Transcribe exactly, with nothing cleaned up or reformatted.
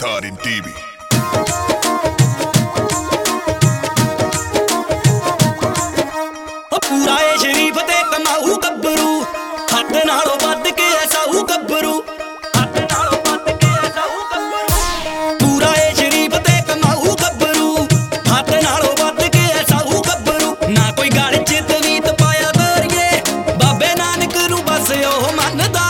Tarin T V। पूरा ए शरीफ ते कमाऊ गब्बरू हद नालों वध के ऐसाऊ गब्बरू हद नालों वध के ऐसाऊ गब्बरू पूरा ए शरीफ ते कमाऊ गब्बरू हद नालों वध के ऐसाऊ गब्बरू ना कोई गल च तवीत पाया गोरिए बाबे नानक नूं बस ओह मनदा